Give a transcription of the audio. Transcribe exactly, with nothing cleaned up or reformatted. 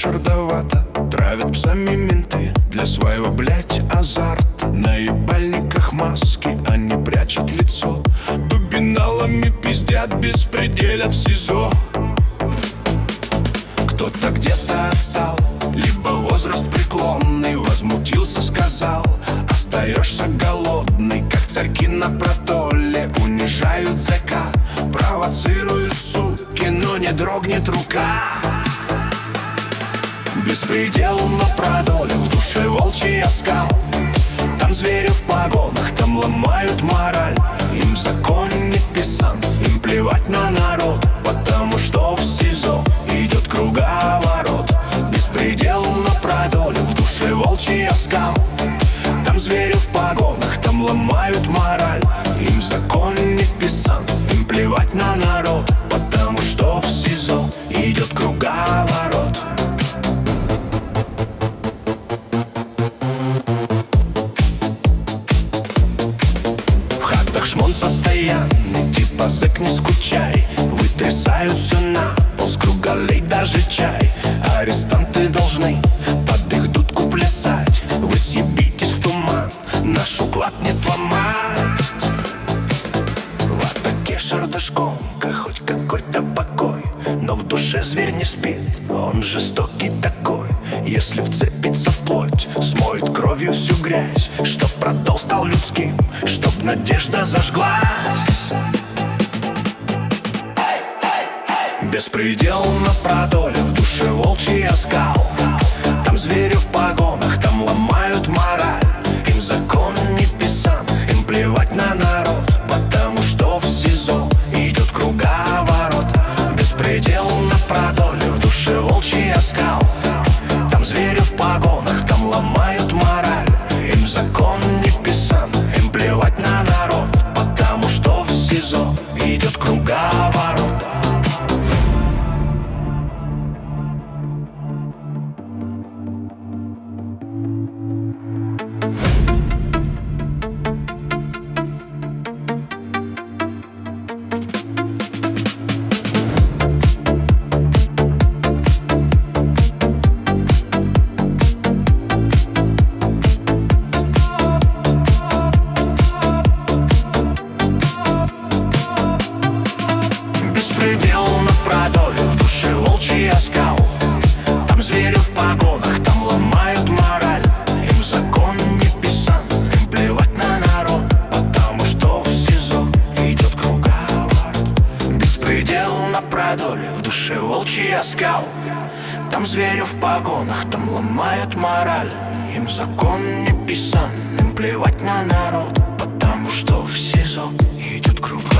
шардовато. Травят псами менты для своего, блять, азарта. На ебальниках маски, они прячут лицо. Бубиналами пиздят, беспределят в СИЗО. Кто-то где-то отстал, либо возраст преклонный. Возмутился, сказал: остаешься голодный, как царьки на протоле. Унижают зэка, провоцируют суки, но не дрогнет рука. Беспредел на продоле, в душе волчий оскал. Там звери в погонах, там ломают мораль. Им закон не писан, им плевать на народ, потому что в СИЗО идет круговорот. Беспредел на продоле, в душе волчий оскал. Там звери в погонах, там ломают мораль. Им закон не писан, им плевать на народ, потому что в СИЗО идет круговорот. Шмон постоянный, типа зэк, не скучай. Вытрясают все на пол, с кругалей даже чай. Арестанты должны под их дудку плясать. Вы съебитесь в туман, наш уклад не сломать. В атаке шардашкомка, хоть какой-то покой, но в душе зверь не спит, он жестокий такой. Если вцепится в плоть, смоет кровью всю грязь, чтоб продол стал людским, чтоб надежда зажглась. Беспредел на продоле, в душе волчий оскал. Там звери в погонах, там ломают мораль. Им закон не писан, им плевать на народ, потому что в СИЗО идет круговорот. Беспредел на продоле, в душе волчий оскал. Там звери в погонах, там ломают мораль. Им закон не писан, им плевать на народ, потому что в СИЗО идет круговорот. Беспредел на продоле, в душе волчий оскал. Там звери в погонах, там ломают мораль. Им закон не писан, им плевать на народ, потому что в СИЗО идет круговорот. Беспредел на продоле, в душе волчий оскал. Там звери в погонах, там ломают мораль. Им закон не писан, им плевать на народ, потому что в СИЗО идет круговорот.